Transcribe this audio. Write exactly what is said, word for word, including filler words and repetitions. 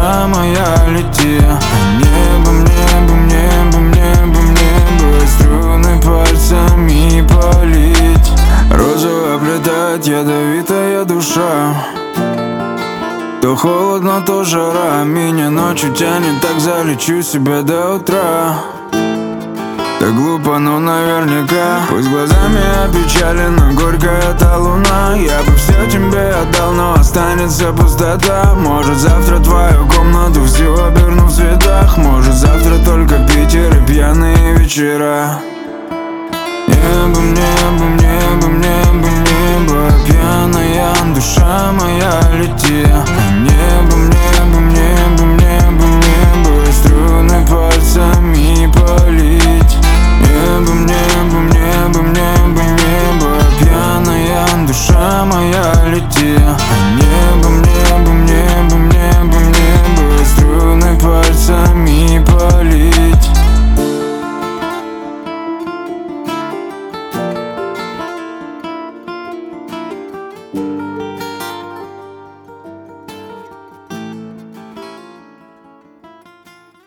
душа моя, лети. Небом, небом, небом, небом, небо, струны пальцами полить. Розу оплетает ядовитая душа. То холодно, то жара, меня ночью тянет, так залечу себя до утра. Так глупо, но наверняка. Пусть глазами опечалена горькая эта луна. Я бы все тебе отдал, но останется пустота. Может завтра твою комнату всю оберну в цветах. Может завтра только Питер и пьяные вечера. Небом, небом, небом, небом, небом.